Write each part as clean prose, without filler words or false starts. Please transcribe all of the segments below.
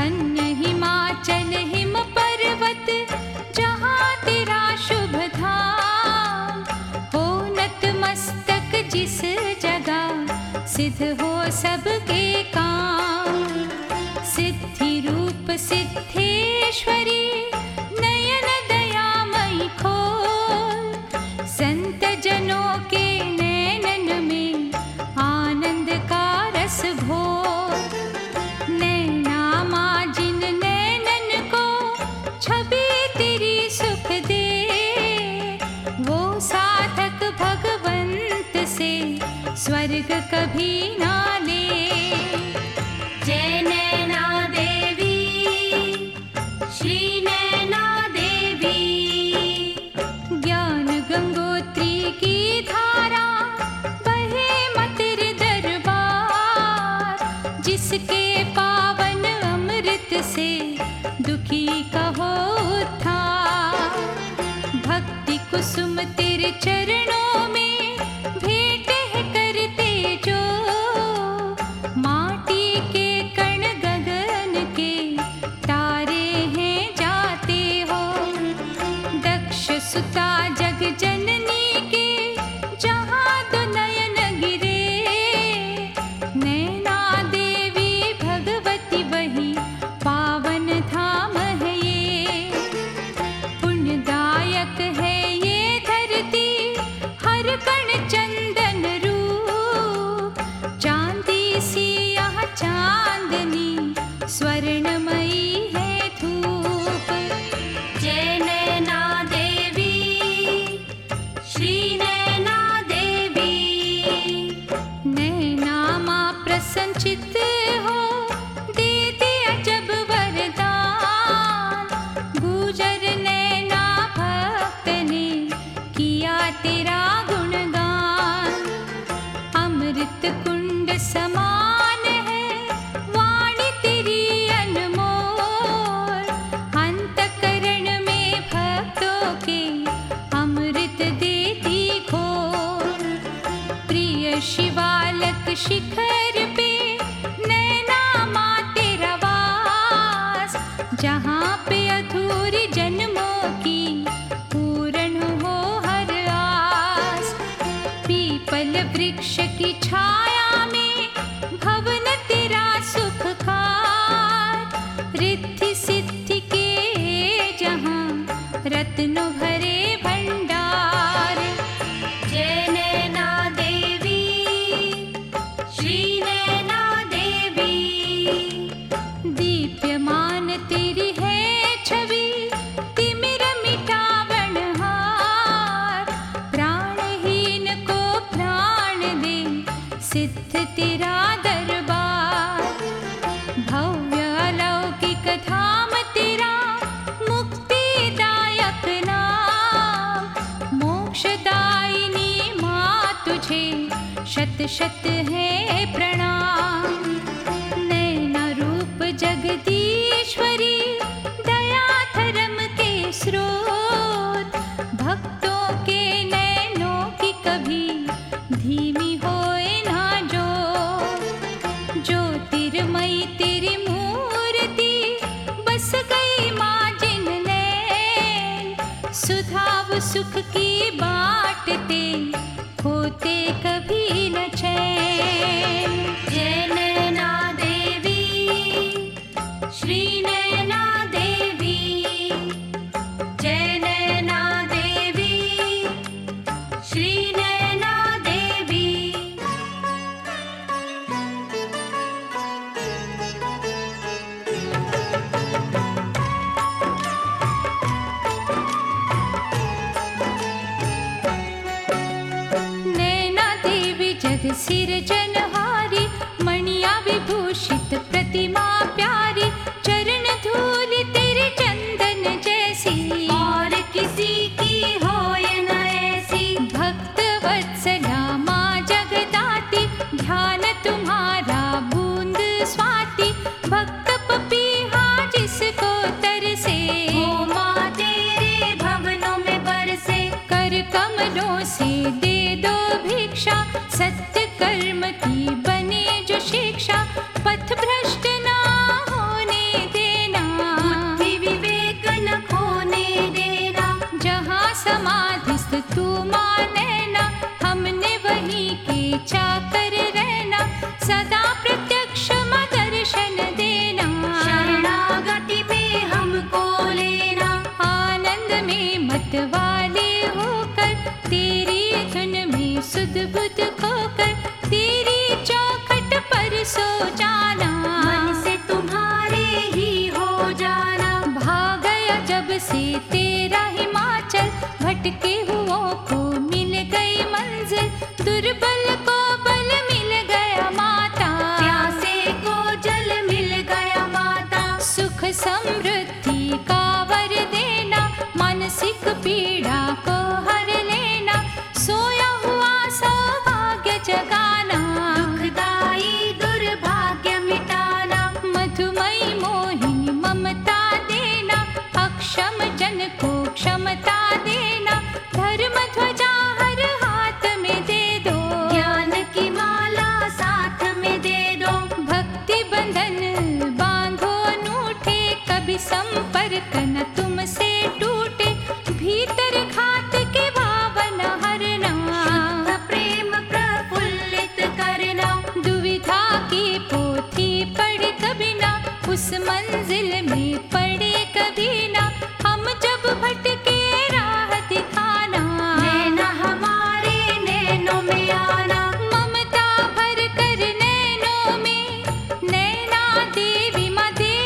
धन्य हिमाचल हिम पर्वत जहाँ तेरा शुभ धाम हो। नतमस्तक जिस जगह सिद्ध हो सबके काम। सिद्धि रूप सिद्धेश्वरी नयन दयामयी खोल। संत जनों के नैनन में आनंद का रस घोल। नैना माँ जिन नैनन को छवि तेरी सुख दे वो साधक भगवंत से स्वर्ग कभी ना ले। जय नैना देवी श्री नैना देवी। ज्ञान गंगोत्री की धारा बहे मतिर दरबार। जिसके पावन अमृत से दुखी का हो उद्धार। भक्ति कुसुम तेरे चरणों में भेंट है करते जो। माटी के कण गगन के तारे हैं जाते हो। दक्ष सुता जग जननी के जहाँ दो नयन गिरे। नैना देवी भगवती वही पावन धाम है ये। पुण्यदायक है ये धरती हर कण चंदन रूप। चांदी सी यहाँ चांदनी स्वर्णमयी है धूप। जय नैना देवी श्री नैना देवी। नैना माँ प्रसन्नचित्त हो देती अजब वरदान। गुजर नैना भक्त ने किया तेरा गुणगान। अमृत कुंड समान है वाणी तेरी अनमोल। अंतकरण में भक्तों के अमृत देती घोल। प्रिय शिवालक शिखर पे नैना माँ तेरा वास। जहाँ पे अधूरी जन्मों की पूर्ण हो हर आस। पीपल वृक्ष की छाया में भवन तेरा सुखकार। रिद्धि सिद्धि के जहाँ रत्नों भरे भंडार। जय नैना देवी श्री नैना देवी। दीप्यमान तेरी है छवि तिमिर मिटावन हार। प्राणहीन को प्राण दे सिद्ध तेरा दरबार। भव्य अलौकिक धाम तेरा मुक्तिदायक नाम। मोक्षदायिनी माँ तुझे शत शत है प्रणाम। नैना रूप जगदीश्वरी दया धर्म के स्रोत। भक्तों के नैनों की कभी धीमी होए ना जो। ज्योतिर्मयी तेरी मूर्ति बस गई माँ जिन नैन। सुधाव सुख की बाटते होते कभी न चैन। जय नैना देवी श्री नैना देवी। जय नैना देवी श्री नैना देवी। नैना देवी जग सिरजनहारी। मणिया विभूषित प्रतिमा प्यारी। चरण धूल तेरे चंदन जैसी और किसी की होय न ऐसी। भक्त वत्सला माँ जगदाती ध्यान तुम्हारा बूंद स्वाति। भक्त पपीहा जिसको तरसे वो माँ तेरे भवनों में बरसे। कर कमलों से दे दो भिक्षा सत्य कर्म की बने जो शिक्षा। पथ भ्रष्ट ना होने दे जाना। भाग गया जब से तेरा हिमाचल, भटके हुओं को मिल गई मंजिल। दुर्बल को बल मिल गया माता, प्यासे को जल मिल गया माता। सुख समृद्धि का वर देना, मानसिक पीड़ा को हर लेना। सोया हुआ सौभाग्य जगाना, दुखदाई दुर्भाग्य मिटाना। मधुमयी मोहिनी ममता देना, अक्षम जन को क्षमता देना। धर्म ध्वजा हर हाथ में दे दो, ज्ञान की माला साथ में दे दो। भक्ति बंधन बांधो अनूठे, कभी संपर्क न तुमसे टूटे। भीतर घात के भावना हरना, शुद्ध प्रेम प्रफुल्लित करना। दुविधा की पोथी पढ़े कभी ना, उस मंजिल में पड़े कभी ना। हम जब भटके राह दिखाना, नैना हमारे नैनों में आना। ममता भर कर नैनों में, नैना देवी माँ दे।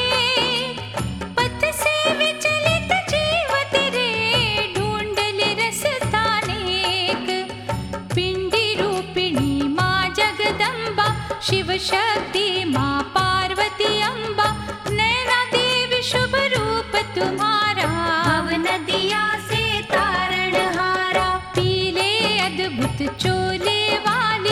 पथ से विचलित जीव तेरे, ढूंढ ले रास्ता नेक। पिंडी रूपिणी माँ जगदम्बा, शिव शक्ति माँ पार्वती अम्बा। नैना देवी शुभ रूप तुम्हारा, भव नदिया से तारणहारा। पीले अद्भुत चोले वाली,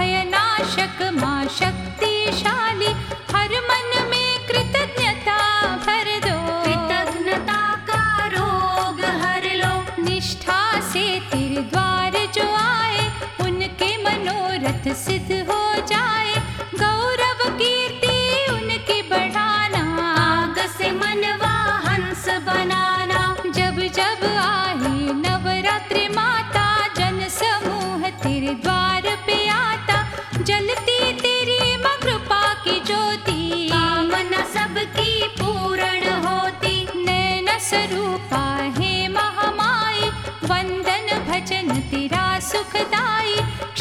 भयनाशक माँ शक्तिशाली। हर मन में कृतज्ञता भर दो, कृतज्ञता का रोग हर लो। निष्ठा से तेरे द्वार जो आए, उनके मनोरथ सिद्ध हो जाए। गौरव कीर्ति उनकी बढ़ाना, आग से मनवा हंस बनाना। जब जब आए नवरात्रि माता, जन समूह तेरे द्वार पे आता। जलती तेरी माँ कृपा की ज्योति, कामना सबकी पूर्ण होती। नैना स्वरूपा हे महामाई, वंदन भजन तेरा सुखदाई।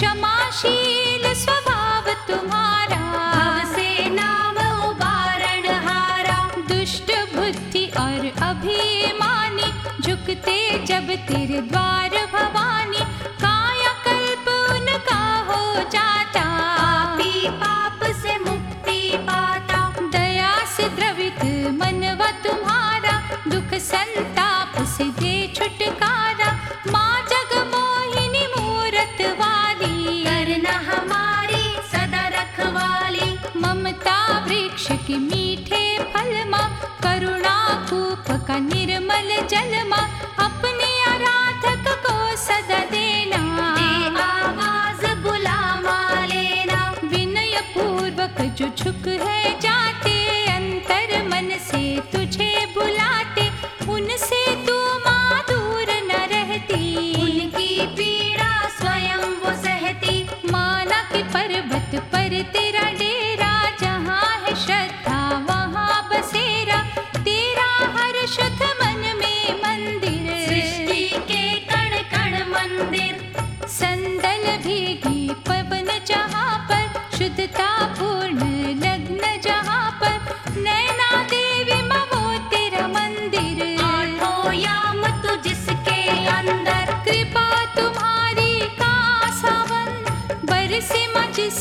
क्षमाशील स्वभाव तुम्हारा, भव से नाम उबारण हारा। दुष्ट बुद्धि और अभिमानी, झुकते जब तेरे द्वार भवानी। काया कल्प उनका हो जाता, पापी पाप से मुक्ति पाता। दया से द्रवित मनवा तुम्हारा, दुख संताप से दे छुटकारा। माँ जग मोहिनी मूरत वाली, करना हमारी सदा रखवाली। ममता वृक्ष के मीठे फल माँ, करुणा कूप का निर्मल जल माँ। अपने आराधक को सदा देना, दे आवाज बुला माँ लेना। विनय पूर्वक जो झुक है जाते, अंतर मन से तुझे बुलाते। उनसे तू माँ दूर न रहती, उनकी पीड़ा स्वयं वो सहती। माला के पर्वत पर तेरा डेरा, जहाँ है श्रद्धा वहाँ बसेरा। तेरा हर शुद्ध मन में मंदिर, सृष्टि के कण कण मंदिर। संदल भीगी पवन जहाँ पर, शुद्धता पूर्ण लग्न जहाँ पर। नैना देवी माँ वो तेरा मंदिर, आठों याम तू जिसके अंदर। कृपा तुम्हारी का सावन, बरसे माँ जिस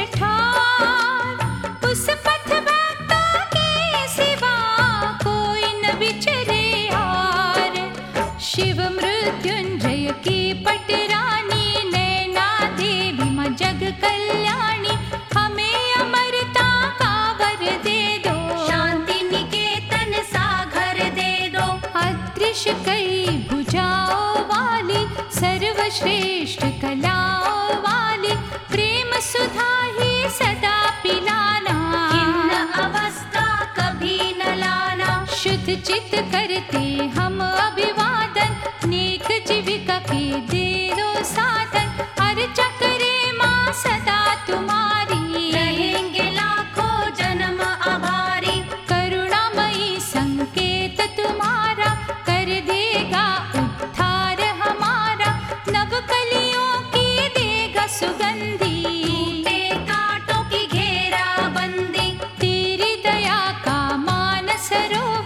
ठार। उस पथ भक्तों के सिवा कोई न विचरे यार। शिव मृत्युंजय की पटरानी, नैना देवी माँ जग कल्याणी। हमें अमरता का वर दे दो, शांति निकेतन सा घर दे दो। अदृश्य कई भुजाओं वाली, सर्वश्रेष्ठ कलाओं वाली। प्रेम सुधा ही सदा पिलाना, इन अवस्था कभी न लाना। शुद्ध चित्त करते हम अभिवादन, नेक जीविका के दे दो साधन। अर्चा करे माँ सदा तुम्हारी, रहेंगे लाखों जन्म आभारी। करुणामयी संकेत तुम्हारा, कर देगा उद्धार हमारा। नवकलियों की देगा सुगंधी, टूटे कांटों की घेरा बंदी। तेरी दया का मान सरोवर,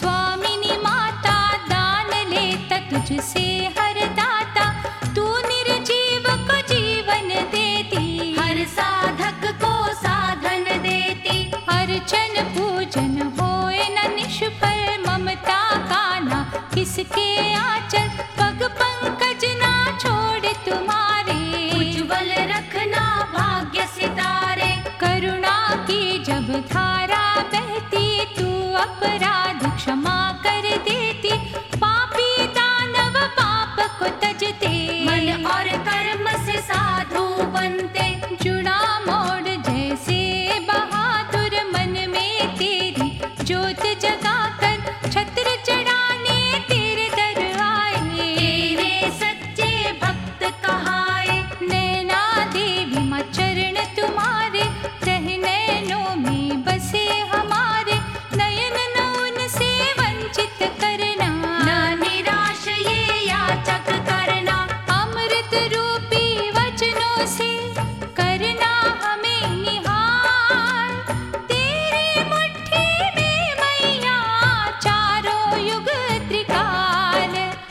स्वामिनी माता, दान लेता तुझसे हर दाता। तू निर्जीव को जीवन देती, हर साधक को साधन देती। अर्चन पूजन होए न निष्फल, ममता का ना किसके आंचल। पग पंकज ना छोड़ तुम्हारे, उज्ज्वल रखना भाग्य सितारे। करुणा की जब धारा बहती, तू अपराध क्षमा कर देती। पापी दानव पाप को तजते, मन और कर्म से साधु बनते। जुड़ा मोड़ जैसे बहादुर, मन में तेरी ज्योत जगाकर छत्र चढ़ाने तेरे दर आए। तेरे सच्चे भक्त कहाए। नैना देवी माँ चरण तुम्हारे, रह नैनों में बसे हमारे। नयन न उनसे वंचित करना, न निराश ये याचक करना। अमृत रूपी वचनों से करना हमें निहाल। तेरी मुट्ठी में मैया चारों युग त्रिकाल।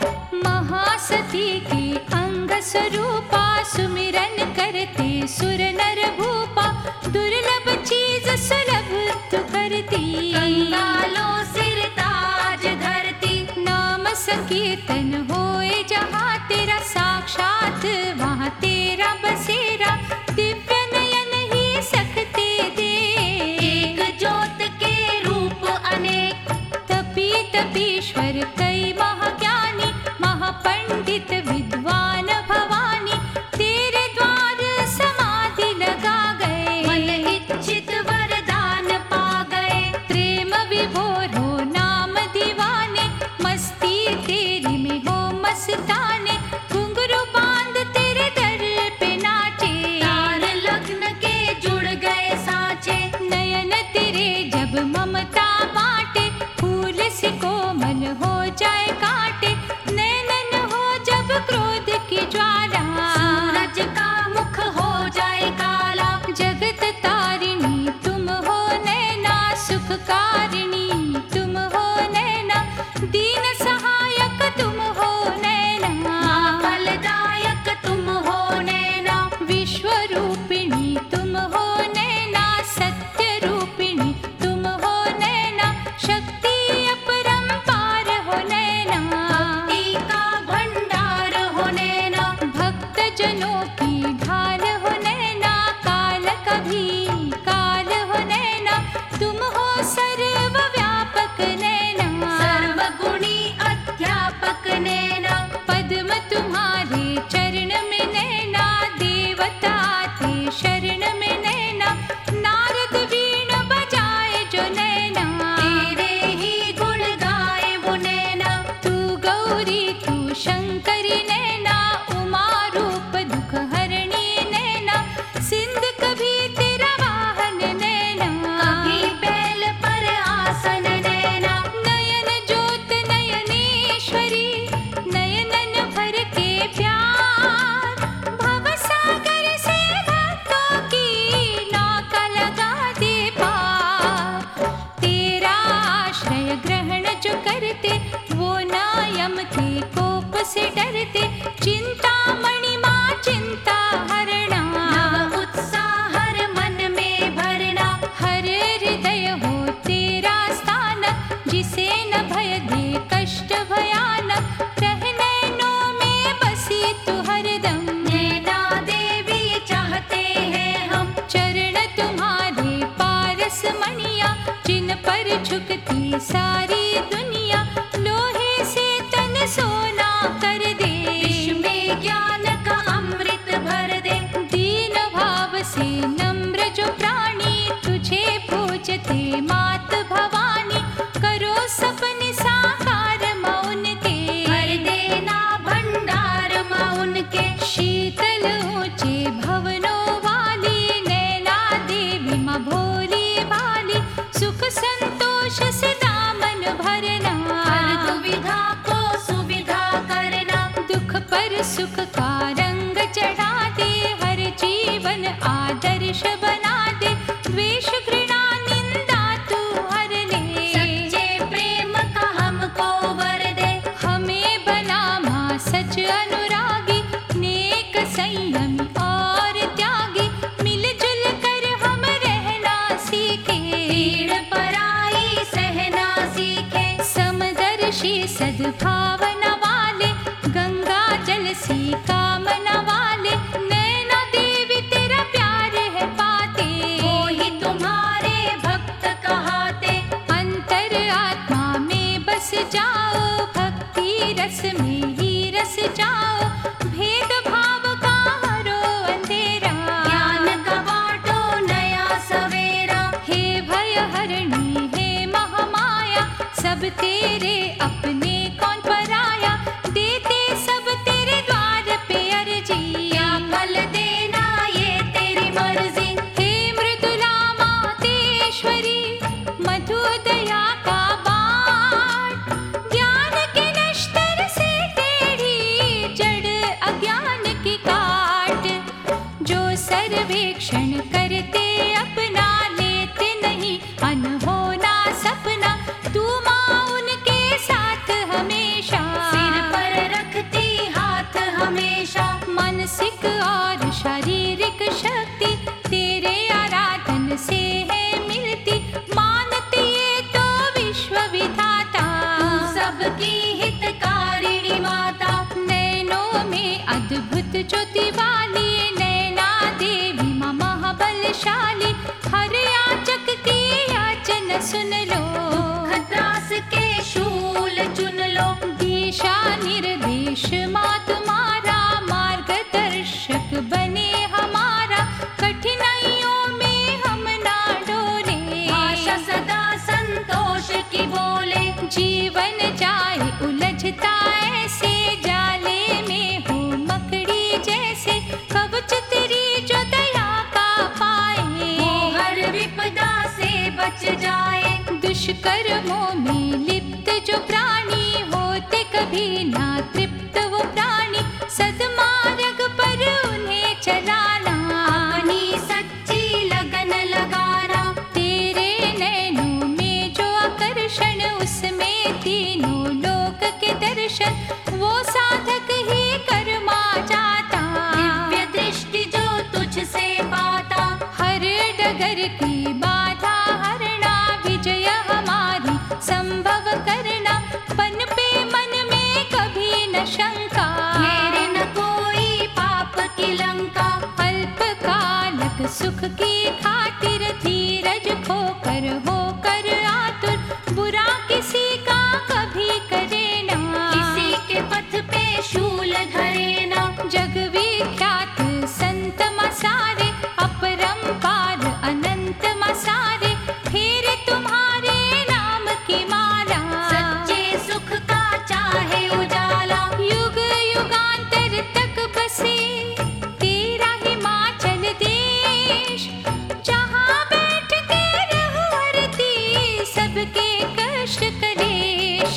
महासती के अंग स्वरूपा, सुमिरन करते सुर नर भूपा। दुर्लभ चीज सुलभ तू करती, कंगालों सिर ताज धरती। नाम संकीर्तन होए जहाँ तेरा, साक्षात वहाँ तेरा बसेरा। दिव्य नयन ही सकते दे, एक ज्योत के रूप अनेक। तपी तपीश्वर कई महाज्ञानी, महापंडित विद्वान भवानी। तेरे द्वार समाधि लगा गए, मन इच्छित वरदान पा गए। प्रेम विभोर हो नाम दीवाने, मस्ती तेरी में हो मस्ताने। घुंघरू बांध तेरे दर पे नाचे, तार लग्न के जुड़ गए सांचे। नयन तेरे जब ममता बांटे, फूल से कोमल हो जाए कांटे। नैनन हो जब क्रोध की ज्वाला, सूरज का मुख हो जाए काला। जगत तारिणी तुम हो नैना, सुखकारिणी तुम हो नैना। दीन सहायक तुम हो नैना, फलदायक तुम हो नैना। विश्व रूपिणी तुम हो नैना, सत्य रूपिणी तुम हो नैना। शक्ति अपरंपार हो नैना, भक्ति का भंडार हो नैना। भक्त जनों की ढाल हो नैना। काल कभी काल हो नैना, तुम हो सर्व व्यापक नैना। सर्वगुणी अध्यापक नैना। पद्म तुम्हारे चरण में नैना, देवता ते शरण में नैना। नारद वीण बजाए जो नैना, तेरे ही गुण गाए वो नैना। तू गौरी तू शंकरी नैना। उमा रूप दुख हरणी नैना, सिंध कभी तेरा वाहन नैना। कभी बैल पर आसन नैना। नयन ज्योत नयनेश्वरी, नयनन भर के प्यार। भवसागर से भक्तों की नौका लगा दे पार। तेरा आश्रय ग्रहण जो करते, वो ना यम के कोप से डरते। चिंतामणि माँ चिंता हरणा, नव उत्साह हर मन में भरना। हर हृदय हो तेरा स्थान, जिसे न भय दे कष्ट भयानक। रह नैनों में बसी तू हरदम, नैना देवी चाहते हैं हम। चरण तुम्हारे पारस मणिया। जिन पर झुकती सारी दुनिया, लोहे से तन सोना कर दे। विश्व में ज्ञान का अमृत भर दे। दीन भाव से नम्र जो प्राणी, तुझे पूजते मात भवानी। करो सपने साकार मौन के, भर देना भंडार माँ उनके। शीतल ऊंचे भवनों वाली, नैना देवी माँ भोली भाली। सुख संतोष से दामन भरना, हर दुविधा को सुविधा करना। दुख पर सुख का रंग चढ़ा दे। हर जीवन आदर्श बना दे। द्वेष घृणा निंदा तू हर ले, सच्चे प्रेम का रस में ही रस जाओ, भेद भाव का हरो अंधेरा। ज्ञान का बाटो नया सवेरा, हे भय हरणी हे महामाया, सब तेरे अपने कौन पराया, देते सब तेरे द्वार पे अर्जी। क्या फल देना ये तेरी मर्जी। हे मृदुला मातेश्वरी, मधु दया का बाट, ज्ञान के नश्तर से टेढ़ी, जड़ अज्ञान की काट। जो सर्वेक्षण करते अपना, लेते नहीं अनहोना सपना, तू माँ उनके साथ हमेशा, सिर पर रखती हाथ हमेशा। मानसिक और शारीरिक शक्ति तेरे आराधन से है मिलती, मानती ये तो विश्व विधाता। तू सबकी हितकारिणी माता, नैनों में अद्भुत ज्योति वाली, नैना देवी माँ महाबलशाली, हर याचक की याचना सुन लो, खत्रास के शूल चुन लो। दिशा निर्देश माँ तुम्हारा, मार्गदर्शक बने हमारा, कठिनाइयों में हम ना डोले, भाषा सदा संतोष की बोले। जीवन जाए उलझता ऐसे, जाले में हो मकड़ी जैसे, कवच तेरी जो दया का पाए, वो हर विपदा से बच जाए। दुष्कर्मों में लिप्त जो प्राणी, होते कभी ना तृप्त वो प्राणी, सद्मार्ग पर उन्हें चलाना, अपनी सच्ची लगन लगाना। तेरे नैनों में जो आकर्षण, उसमें तीनों लोक के दर्शन, वो साधक ही कर्मा जाता। दिव्य दृष्टि जो तुझसे पाता, हर डगर की बाधा हरना, विजय हमारी संभव करना, पन पे मन में कभी न शंका, घेरे न कोई पाप की लंका। अल्पकालक सुख की खातिर, धीरज खोकर होकर आतुर, बुरा किसी का कभी करे ना, किसी के पथ पे शूल धरे ना। जग विख्यात संत मसारे, अपरंपार अनंत मसारे, फेरे तुम्हारे नाम की माला, सच्चे सुख का चाहे उजाला। युग युगांतर तक बसे तेरा हिमाचल देश, जहाँ बैठ के रहुहरती सबके कष्ट कलेश।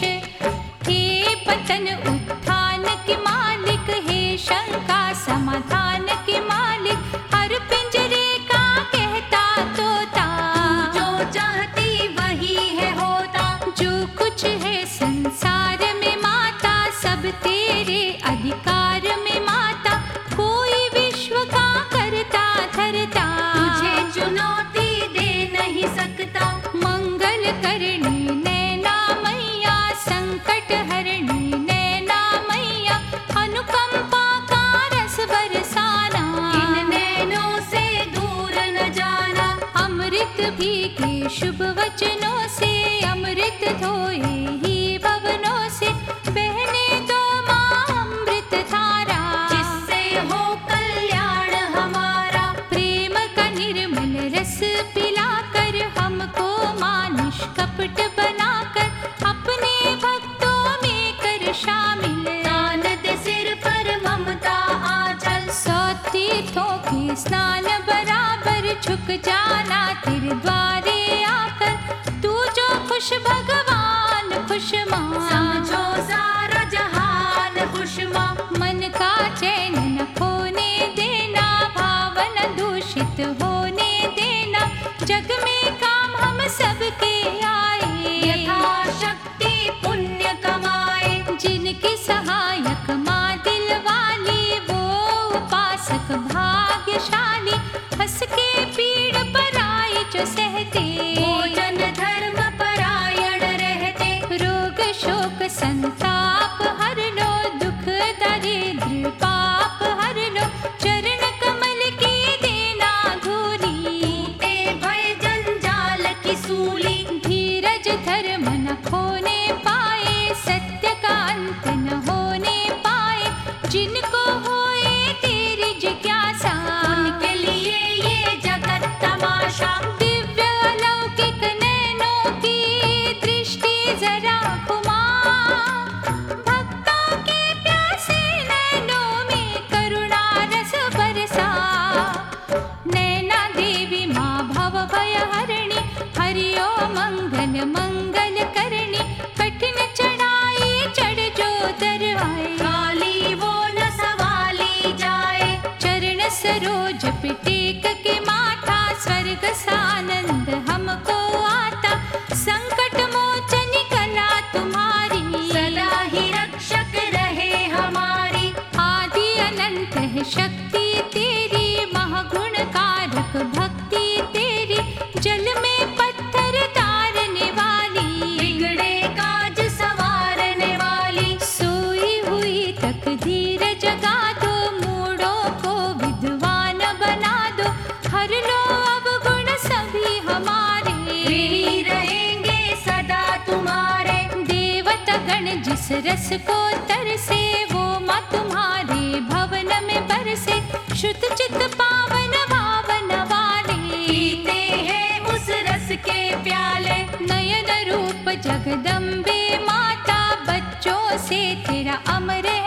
हे पतन उत्थान के मालिक, हे शंका समाधान के मालिक, हर पिंजरे का कहता तोता, जो चाहती वही है होता। जो कुछ है संसार में माता, सब तेरे अधिकार में माता, कोई विश्व का करता धरता, तुझे चुनौती दे नहीं सकता। मंगल करनी नैना मैया, संकट हरणी नैना मैया, अनुकंपा का रस बरसाना, इन नैनों से दूर न जाना। अमृत भी के शुभ वचनों से, अमृत धोए ही भवनों से, बहने दो माँ अमृत धारा, जिससे हो कल्याण हमारा। प्रेम का निर्मल रस पिलाकर, हमको माँ निष्कपट बनाकर, अपने भक्तों में कर शामिल, तान दे सिर पर ममता आंचल। 100 तीर्थों के स्नान बराबर, झुक जाना तेरे द्वारे आकर, तू जो खुश भगवान खुश माँ, समझो सारा जहान खुश माँ। मन का चैन न खोने देना, भावना दूषित होने देना, जग में काम हम सबके आए, यथाशक्ति पुण्य कमाए। जिनकी सहायक माँ दिल वाली, वो उपासक भाग्यशाली, हंस के पीड़ पराई जो सहते, भोजन धर्म परायण रहते। रोग शोक संताप जप टेक के माथा, स्वर्ग सानंद हमको आता। संकट मोचन कला तुम्हारी, सदा ही रक्षक रहे हमारी। आदि अनंत है शक्ति तेरी, महागुण कारक भक्ति तेरी। जल में पत्थर तारने वाली, बिगड़े काज सवारने वाली। सोई हुई तकदीर जगा दो, मूढ़ों को विद्वान बना दो। हर लो अवगुण सभी हमारे, ही रहेंगे सदा तुम्हारे। देवता गण जिस रस को तरसे, वो माँ तुम्हारे भवन में बरसे। शुद्ध चित्त पावन भावन वाले, पीते हैं उस रस के प्याले। नयन रूप जगदम्बे माता, बच्चों से तेरा अमर है